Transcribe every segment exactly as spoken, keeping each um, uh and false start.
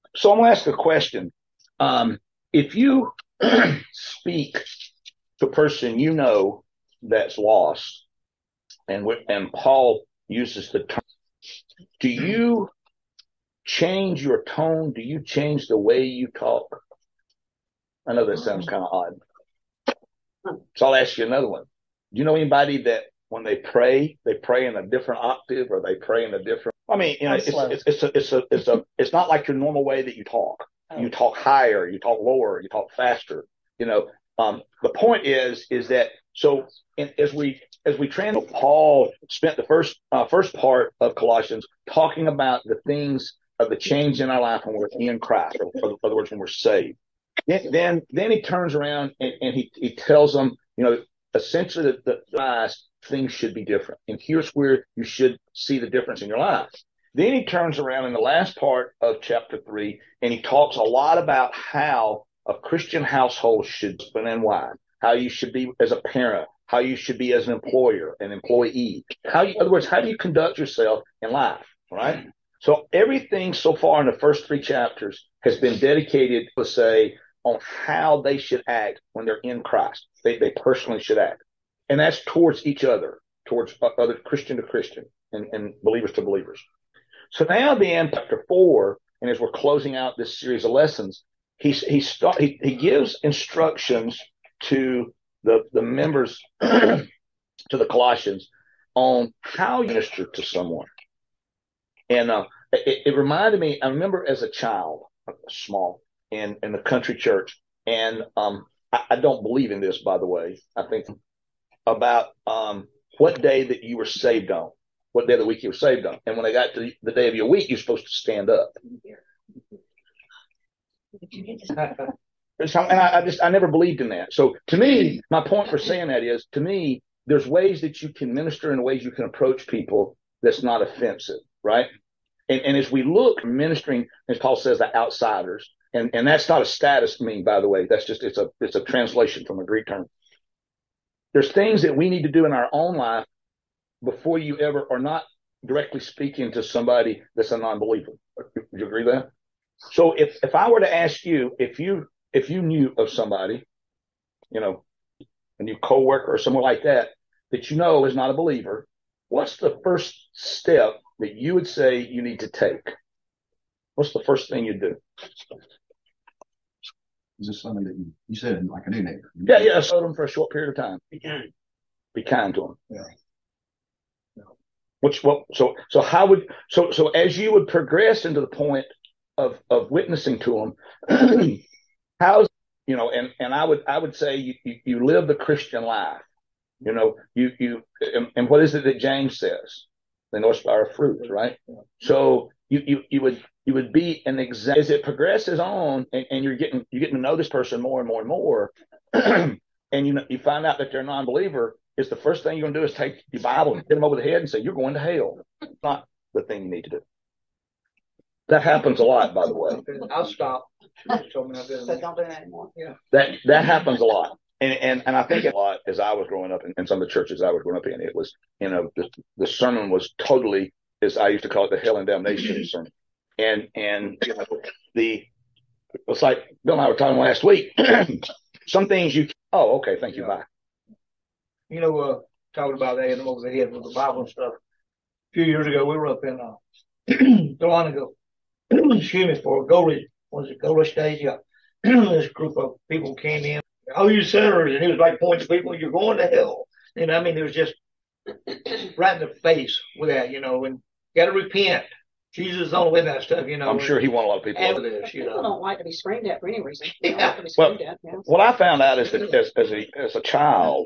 So I'm going to ask a question. Um, if you speak to a person you know that's lost, and and Paul uses the term, do you change your tone? Do you change the way you talk? I know that sounds kind of odd. So I'll ask you another one. Do you know anybody that when they pray, they pray in a different octave, or they pray in a different? I mean, you know, it's it's, it's a it's a it's a it's not like your normal way that you talk. Oh. You talk higher, you talk lower, you talk faster. You know, um, the point is is that so in, as we as we translate, Paul spent the first uh, first part of Colossians talking about the things of the change in our life when we're in Christ, or in other words, when we're saved. Then then, then he turns around and, and he he tells them, you know, essentially that the, the last things should be different, and here's where you should see the difference in your life. Then he turns around in the last part of chapter three, and he talks a lot about how a Christian household should spin and why, how you should be as a parent, how you should be as an employer, an employee, how you, in other words, how do you conduct yourself in life, right? So everything so far in the first three chapters has been dedicated to say on how they should act when they're in Christ. They, they personally should act. And that's towards each other, towards other Christian to Christian and, and believers to believers. So now then, chapter four, and as we're closing out this series of lessons, he, he, start, he, he gives instructions to the, the members, to the Colossians, on how you minister to someone. And uh, it, it reminded me, I remember as a child, small, in, in the country church, and um, I, I don't believe in this, by the way. I think about um, what day that you were saved on, what day of the week you were saved on. And when I got to the day of your week, you're supposed to stand up. And I, I just, I never believed in that. So to me, my point for saying that is, to me, there's ways that you can minister and ways you can approach people that's not offensive, right? And, and as we look ministering, as Paul says, the outsiders, and, and that's not a status mean, by the way. That's just, it's a, it's a translation from a Greek term. There's things that we need to do in our own life before you ever are not directly speaking to somebody that's a non-believer. Would you agree with that? So if, if I were to ask you, if you, if you knew of somebody, you know, a new coworker or someone like that, that you know is not a believer, what's the first step that you would say you need to take? What's the first thing you do? Is this something that you, you said like a new neighbor? Yeah, yeah, show them for a short period of time. Be kind. Be kind to them. Yeah. yeah. Which, well, so, so how would, so, so as you would progress into the point of, of witnessing to them, how's, you know, and, and I would, I would say you, you, you live the Christian life. You know, you, you, and, and what is it that James says? They know us by our fruits, right? So you, you, you would, you would be an example as it progresses on, and, and you're getting, you're getting to know this person more and more and more. And you know, you find out that they're a non-believer. Is the first thing you're going to do is take your Bible and hit them over the head and say, you're going to hell. It's not the thing you need to do. That happens a lot, by the way. I'll stop. Told me I didn't. So don't do that anymore. Yeah. That, that happens a lot. And, and, and I think a lot as I was growing up in, in some of the churches I was growing up in, it was, you know, the, the sermon was totally, as I used to call it, the hell and damnation sermon. And, and, you know, the, it's like Bill and I were talking last week. Some things you, oh, okay, thank you, yeah. Bye. You know, uh, talking about that, hitting them over the head with the Bible and stuff. A few years ago, we were up in, uh, Delano, excuse me, for a Goldie, was it Goldie stage? Yeah. This group of people came in. Oh, you sinners. And he was like pointing to people, you're going to hell. And I mean, it was just right in the face with that, you know, and got to repent. Jesus is on the way that stuff, you know. I'm sure he won a lot of people over this, you know. People don't like to be screamed at for any reason. Yeah. Like to be screamed well, at, yeah. What I found out is that as, as, a, as a child,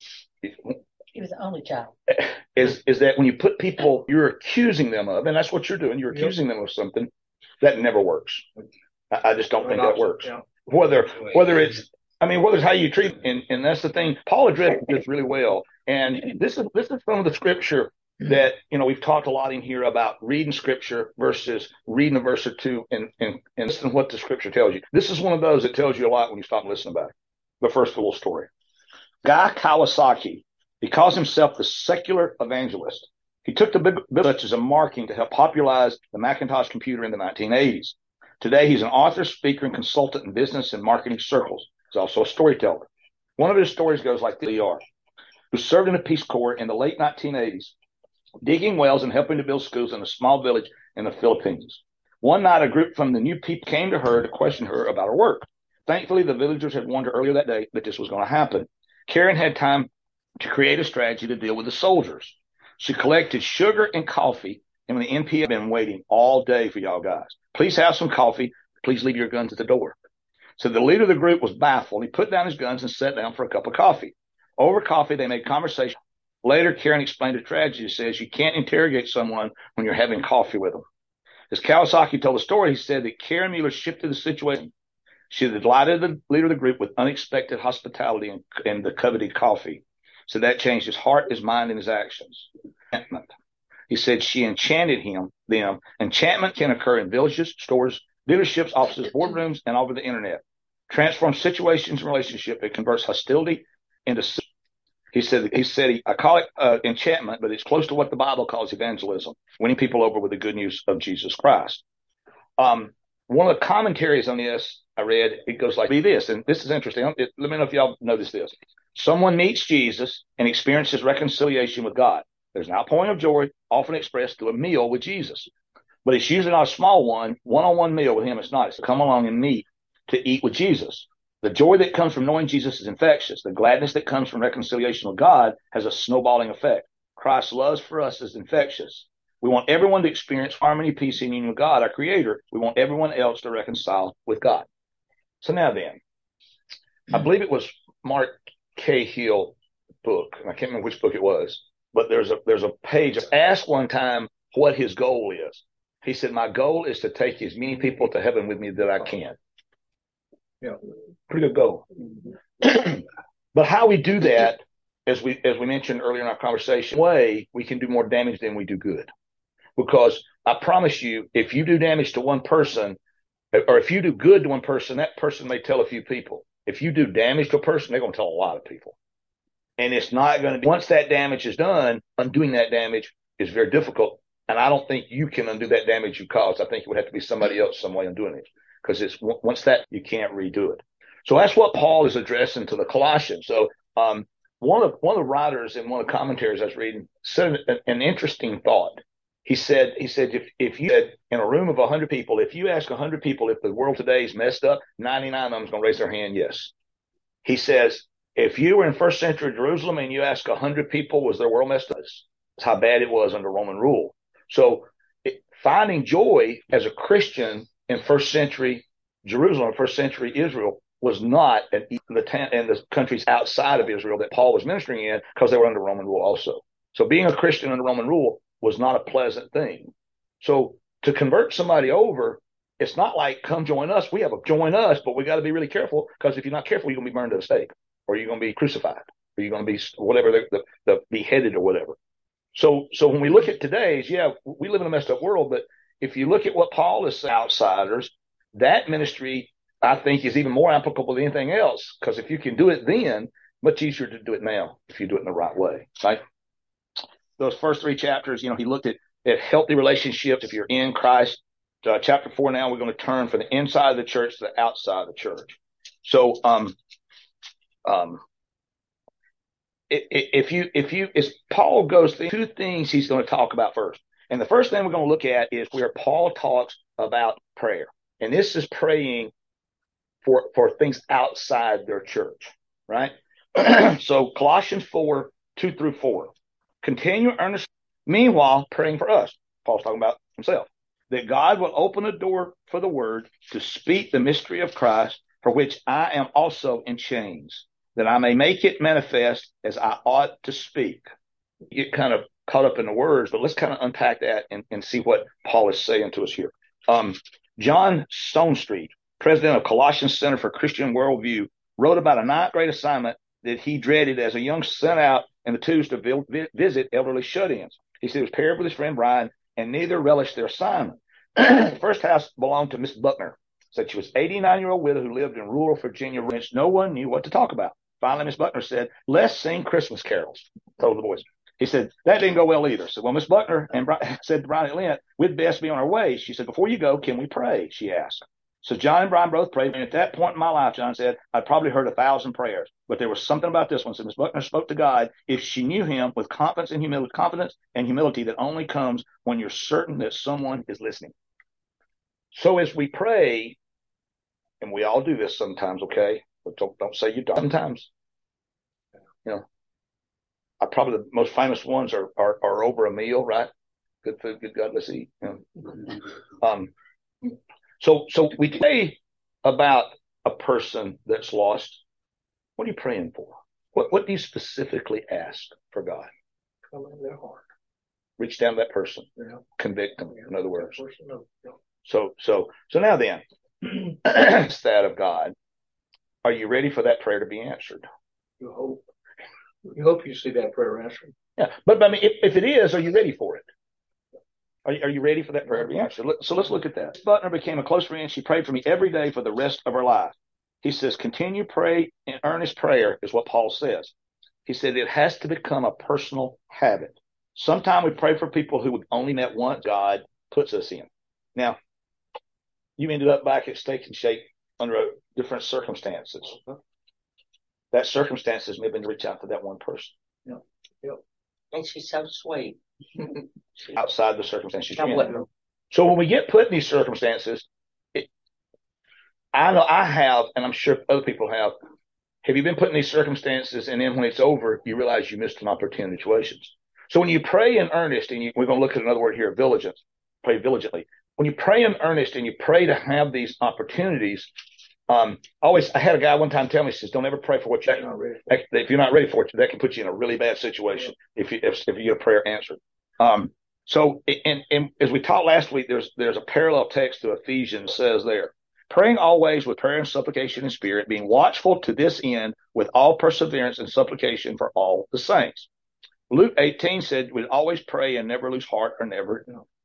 he was the only child. Is, is that when you put people you're accusing them of, and that's what you're doing, you're accusing yep. them of something, that never works. I, I just don't think that works. Yeah. Whether, whether it's, I mean, whether it's how you treat, and, and that's the thing. Paul addressed this really well. And this is, this is some of the scripture that, you know, we've talked a lot in here about reading scripture versus reading a verse or two and, and, and listen to what the scripture tells you. This is one of those that tells you a lot when you stop and listen about it. The first little story. Guy Kawasaki, he calls himself the secular evangelist. He took the big such as a marketing to help popularize the Macintosh computer in the nineteen eighties. Today, he's an author, speaker, and consultant in business and marketing circles. He's also a storyteller. One of his stories goes like this: who served in the Peace Corps in the late nineteen eighties, digging wells and helping to build schools in a small village in the Philippines. One night, a group from the new people came to her to question her about her work. Thankfully, the villagers had warned her earlier that day that this was going to happen. Karen had time to create a strategy to deal with the soldiers. She collected sugar and coffee, and when the N P A had been waiting all day for y'all guys. Please have some coffee. Please leave your guns at the door. So the leader of the group was baffled. He put down his guns and sat down for a cup of coffee. Over coffee, they made conversation. Later, Karen explained the tragedy. She says, you can't interrogate someone when you're having coffee with them. As Kawasaki told the story, he said that Karen Mueller shifted the situation. She delighted the leader of the group with unexpected hospitality and, and the coveted coffee. So that changed his heart, his mind, and his actions. Enchantment. He said she enchanted him, them. Enchantment can occur in villages, stores, dealerships, offices, boardrooms, and over the internet. Transforms situations and relationships. It converts hostility into. He said, he said, he, I call it uh, enchantment, but it's close to what the Bible calls evangelism, winning people over with the good news of Jesus Christ. Um, one of the commentaries on this I read, it goes like this, and this is interesting. It, let me know if y'all notice this. Someone meets Jesus and experiences reconciliation with God. There's an outpouring of joy, often expressed through a meal with Jesus. But it's usually not a small one, one-on-one meal with him. It's not. It's to come along and meet, to eat with Jesus. The joy that comes from knowing Jesus is infectious. The gladness that comes from reconciliation with God has a snowballing effect. Christ's love for us is infectious. We want everyone to experience harmony, peace, and union with God, our Creator. We want everyone else to reconcile with God. So now then, I believe it was Mark Cahill book, and I can't remember which book it was, but there's a there's a page. I asked one time what his goal is. He said, my goal is to take as many people to heaven with me that I can. Yeah. Pretty good goal. But how we do that, as we as we mentioned earlier in our conversation, way we can do more damage than we do good. Because I promise you, if you do damage to one person, or if you do good to one person, that person may tell a few people. If you do damage to a person, they're going to tell a lot of people. And it's not going to be, once that damage is done, undoing that damage is very difficult. And I don't think you can undo that damage you caused. I think it would have to be somebody else some way undoing it. Because it's once that, you can't redo it. So that's what Paul is addressing to the Colossians. So um, one of one of the writers in one of the commentaries I was reading said an, an interesting thought. He said, he said, if, if you had in a room of one hundred people, if you ask one hundred people if the world today is messed up, ninety-nine of them is going to raise their hand, yes. He says, if you were in first century Jerusalem and you ask one hundred people, was their world messed up? That's how bad it was under Roman rule. So it, finding joy as a Christian in first century Jerusalem, first century Israel, was not in the, ta- in the countries outside of Israel that Paul was ministering in, because they were under Roman rule also. So being a Christian under Roman rule was not a pleasant thing. So to convert somebody over, it's not like, come join us. We have a join us, but we got to be really careful, because if you're not careful, you're going to be burned at a stake, or you're going to be crucified, or you're going to be whatever, the, the, the beheaded or whatever. So, so when we look at today's, yeah, we live in a messed up world, but if you look at what Paul is saying, outsiders, that ministry, I think, is even more applicable than anything else, because if you can do it then, much easier to do it now if you do it in the right way, right? Those first three chapters, you know, he looked at, at healthy relationships if you're in Christ. Uh, chapter four now, we're going to turn from the inside of the church to the outside of the church. So, um, um, if you, if you, as Paul goes through two things he's going to talk about first. And the first thing we're going to look at is where Paul talks about prayer. And this is praying for, for things outside their church, right? So Colossians four, two through four. Continue earnestly, meanwhile, praying for us. Paul's talking about himself. That God will open a door for the word to speak the mystery of Christ, for which I am also in chains, that I may make it manifest as I ought to speak. You get kind of caught up in the words, but let's kind of unpack that and, and see what Paul is saying to us here. Um, John Stonestreet, president of Colossians Center for Christian Worldview, wrote about a ninth grade assignment that he dreaded as a young sent out in the twos to visit elderly shut-ins. He said he was paired with his friend Brian, and neither relished their assignment. The first house belonged to Miss Buckner. Said she was an eighty-nine-year-old widow who lived in rural Virginia, which no one knew what to talk about. Finally, Miss Buckner said, let's sing Christmas carols, told the boys. He said, that didn't go well either. So, well, Miss Buckner and Bri- said to Brian and Lynn, we'd best be on our way. She said, before you go, can we pray? She asked. So John and Brian both prayed. And at that point in my life, John said, I'd probably heard a thousand prayers. But there was something about this one. So Miss Buckner spoke to God if she knew him with confidence and humility, confidence and humility that only comes when you're certain that someone is listening. So as we pray, and we all do this sometimes, okay? But don't, don't say you don't. Sometimes, you know, I probably the most famous ones are, are, are over a meal, right? Good food, good God, let's eat. You know? Um, so, so we pray about a person that's lost. What are you praying for? What, what do you specifically ask for God? Come in their heart. Reach down to that person. Yeah. Convict them, Yeah. in other words. Person of, yeah. So, so, so now then, it's that of God. Are you ready for that prayer to be answered? You hope. You hope you see that prayer answered. Yeah, but, but I mean, if, if it is, are you ready for it? Are, are you ready for that prayer to be answered? So let's look at that. Butner became a close friend. She prayed for me every day for the rest of her life. He says, continue pray in earnest prayer is what Paul says. He said it has to become a personal habit. Sometimes we pray for people who we've only met once. God puts us in. Now, you ended up back at Steak and Shake under different circumstances. That circumstances may have been to reach out to that one person. Yep. Yep. And she's so sweet. Outside the circumstances. I wouldn't. So when we get put in these circumstances, it, I know I have, and I'm sure other people have. Have you been put in these circumstances, and then when it's over, you realize you missed an opportunity situations? So when you pray in earnest, and you, we're going to look at another word here, vigilant, pray vigilantly. When you pray in earnest and you pray to have these opportunities, um, always, I had a guy one time tell me, he says, don't ever pray for what you're not ready for. If you're not ready for it, that can put you in a really bad situation if you, if, if you get a prayer answered. Um, so, and, and as we talked last week, there's, there's a parallel text to Ephesians says there, praying always with prayer and supplication in spirit, being watchful to this end with all perseverance and supplication for all the saints. Luke eighteen said, we'd always pray and never lose heart or never, you know.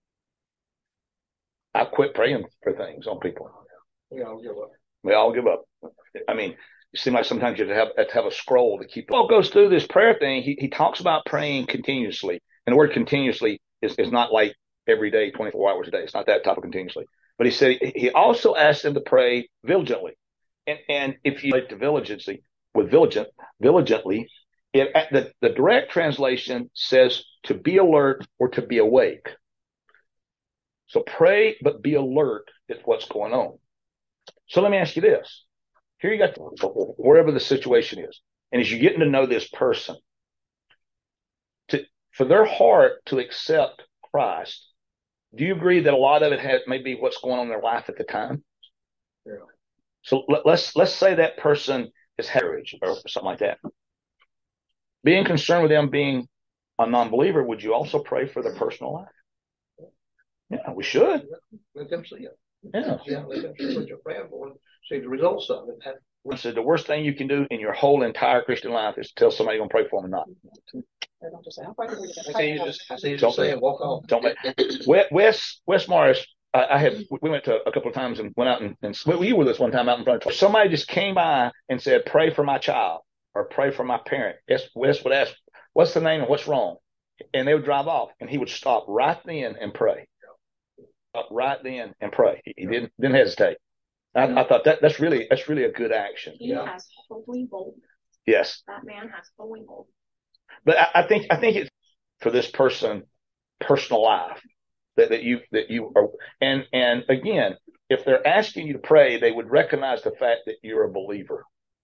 I quit praying for things on people. We all give up. We all give up. I mean, it seems like sometimes you have to have, have, to have a scroll to keep. Paul goes through this prayer thing. He, he talks about praying continuously. And the word continuously is, is not like every day, twenty-four hours a day. It's not that type of continuously. But he said he also asked them to pray vigilantly. And, and if you relate to vigilancy with vigilant, vigilantly, it, the, the direct translation says to be alert or to be awake. So pray, but be alert at what's going on. So let me ask you this. Here you got wherever the situation is. And as you're getting to know this person, to, for their heart to accept Christ, do you agree that a lot of it has maybe what's going on in their life at the time? Yeah. So let, let's let's say that person is marriage or something like that. Being concerned with them being a non-believer, would you also pray for their personal life? Yeah, we should. Let them see it. Yeah. Yeah, let them see what you're praying for and see the results of it. I said the worst thing you can do in your whole entire Christian life is to tell somebody you're going to pray for them or not. They don't just say, I'll pray for you. I say you just, I say you Don't just say and walk off. Don't make Wes Wes Morris. I, I had we went to a couple of times and went out and, and well, you were this one time out in front of somebody just came by and said, "Pray for my child" or "Pray for my parent." Yes, Wes would ask, "What's the name and what's wrong?" And they would drive off, and he would stop right then and pray. Stop right then and pray. He, he didn't didn't hesitate. I, I thought that that's really that's really a good action. He Yeah. has holy boldness. Yes, That man has holy boldness. but I, I think I think it's for this person personal life that, that you that you are and and again, if they're asking you to pray, they would recognize the fact that you're a believer.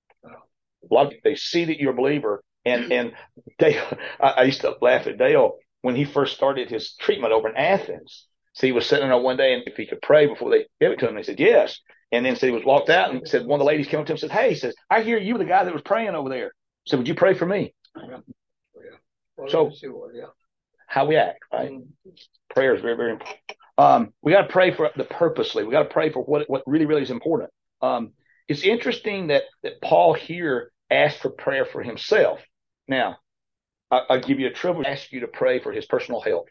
A lot of they see that you're a believer, and and they I, I used to laugh at Dale when he first started his treatment over in Athens. So he was sitting there one day, and if he could pray before they gave it to him, he said yes. And then so he was walked out, and said one of the ladies came up to him and said, "Hey," he says, "I hear you were the guy that was praying over there. So would you pray for me?" Yeah. Well, So- let's see what, yeah. How we act, right? Mm-hmm. Prayer is very, very important. Um, we got to pray for the purposely. We got to pray for what what really, really is important. Um, it's interesting that that Paul here asked for prayer for himself. Now, I, I'll give you a trivial. Ask you to pray for his personal health,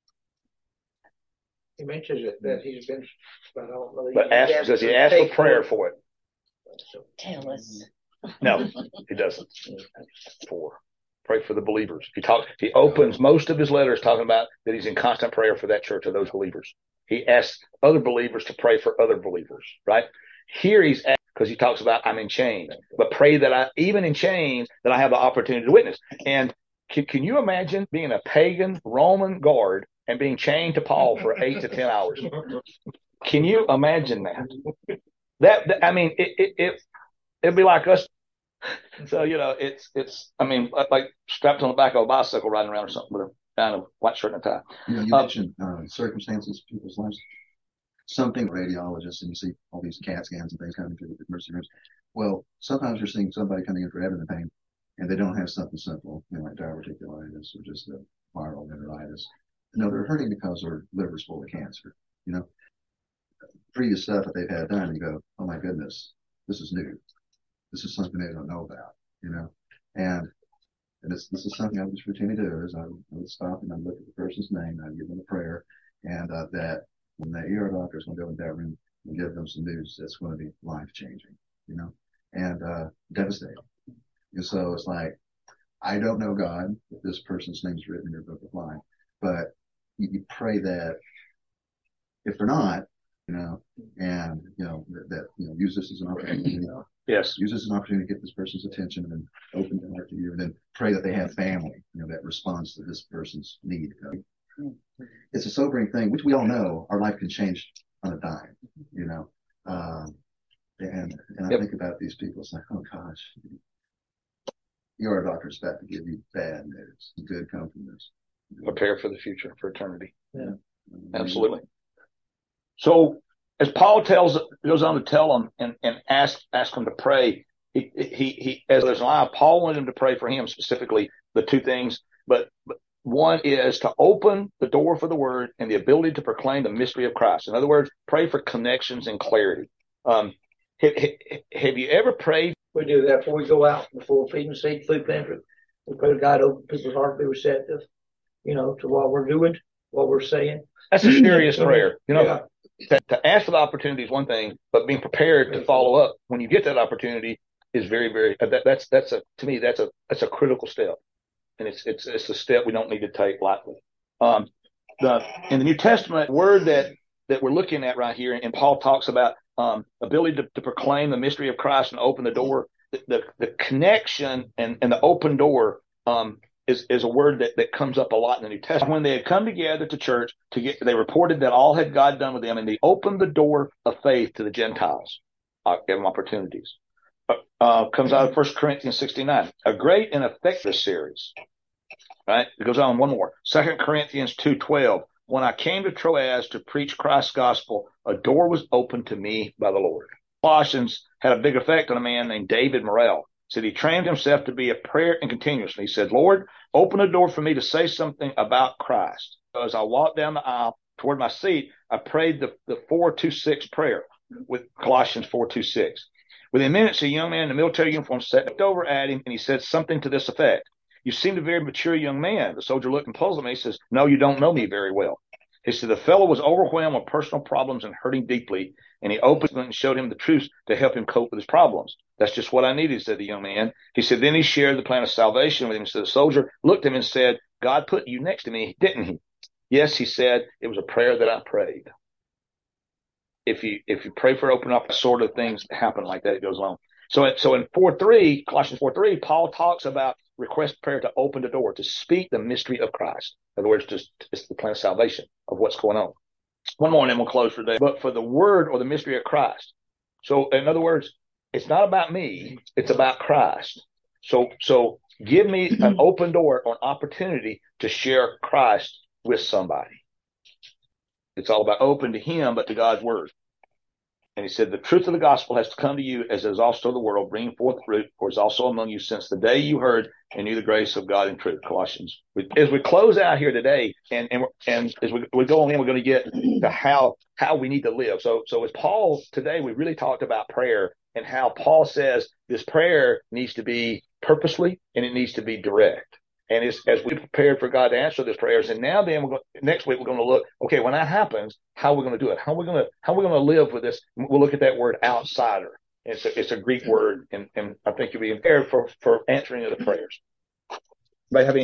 He mentions it, that he's been, but I don't know. but ask does he ask for prayer for it? So, Tell us. No, he doesn't. Four. pray for the believers. He talks, he opens most of his letters talking about that he's in constant prayer for that church or those believers. He asks other believers to pray for other believers, right? Here he's asked, because he talks about I'm in chains, but pray that I, even in chains, that I have the opportunity to witness. And can, can you imagine being a pagan Roman guard and being chained to Paul for eight to ten hours? Can you imagine that? That, that I mean, it, it, it, it'd be like us. So, you know, it's, it's, I mean, like strapped on the back of a bicycle riding around or something with a kind of white shirt and a tie. You know, you Uh, mentioned uh, circumstances, people's lives. Something radiologists, and you see all these CAT scans and things coming through the emergency rooms. Well, sometimes you're seeing somebody coming in for abdomen pain, and they don't have something simple, you know, like diverticulitis or just a viral enteritis. No, they're hurting because their liver's full of cancer. You know, previous stuff that they've had done, you go, oh my goodness, this is new. This is something they don't know about, you know, and and this this is something I just routinely do is I, I would stop and I look at the person's name, I give them a prayer, and uh, that when the E R doctor is going to go in that room and give them some news that's going to be life changing, you know, and uh, devastating. And so it's like, I don't know God, if this person's name is written in your book of life, but you, you pray that if they're not, you know, and, you know, that, that you know, use this as an opportunity, you know, yes. use this as an opportunity to get this person's attention and open their heart to you, and then pray that they have family, you know, that responds to this person's need. It's a sobering thing, which we all know our life can change on a dime, you know. Um, and and I Yep. think about these people, it's like, oh gosh, your doctor's about to give you bad news. Good come from this. Prepare for the future, for eternity. Yeah. Absolutely. So as Paul tells, goes on to tell them and, and ask, ask them to pray, he, he, he, as there's a line, Paul wanted him to pray for him specifically, the two things, but, but one is to open the door for the word and the ability to proclaim the mystery of Christ. In other words, pray for connections and clarity. Um, have, have you ever prayed? We do that before we go out, before feeding seed, food pantry. We pray to God to open people's heart to be receptive, you know, to what we're doing, what we're saying. That's a serious prayer. You know, Yeah. to, to ask for the opportunity is one thing, but being prepared to follow up when you get that opportunity is very, very, that, that's, that's a, to me, that's a, that's a critical step. And it's, it's, it's a step we don't need to take lightly. Um, the, in the New Testament word that, that we're looking at right here, and Paul talks about, um, ability to, to proclaim the mystery of Christ and open the door, the, the, the connection and, and the open door, um, is, is a word that, that comes up a lot in the New Testament. When they had come together to church to get, they reported that all had God done with them, and they opened the door of faith to the Gentiles, uh, give them opportunities. Uh, comes out of First Corinthians sixty-nine, a great and effective series, right? It goes on one more. Second Corinthians two twelve, when I came to Troas to preach Christ's gospel, a door was opened to me by the Lord. Colossians had a big effect on a man named David Morrell. Said he trained himself to be a prayer and continuously. He said, Lord, open a door for me to say something about Christ. So as I walked down the aisle toward my seat, I prayed the, the four two six prayer with Colossians four two six. Within minutes, a young man in a military uniform sat over at him, and he said something to this effect. You seem a very mature young man. The soldier looked and puzzled me. He says, no, you don't know me very well. He said, the fellow was overwhelmed with personal problems and hurting deeply, and he opened and showed him the truth to help him cope with his problems. That's just what I needed, said the young man. He said, then he shared the plan of salvation with him. So the soldier looked at him and said, God put you next to me, didn't he? Yes, he said, it was a prayer that I prayed. If you, if you pray for open up, sort of things happen like that, it goes on. So, so in four three, Colossians four three, Paul talks about request prayer to open the door, to speak the mystery of Christ. In other words, just it's the plan of salvation of what's going on. One more and then we'll close for today. But for the word or the mystery of Christ. So in other words, it's not about me, it's about Christ. So, so give me an open door or an opportunity to share Christ with somebody. It's all about open to him, but to God's word. And he said, the truth of the gospel has to come to you as is also the world, bringing forth fruit, for it's also among you since the day you heard and knew the grace of God in truth. Colossians. As we close out here today, and and, and as we, we go on in, we're going to get to how, how we need to live. So, so as Paul, today we really talked about prayer and how Paul says this prayer needs to be purposely and it needs to be direct. And as, as we prepare for God to answer these prayers, and now then we're going, next week we're going to look, okay, when that happens, how we're going to do it, how we're going to how we're going to live with this. We'll look at that word outsider. It's a, it's a Greek word, and, and I think you'll be prepared for, for answering the prayers. Anybody have any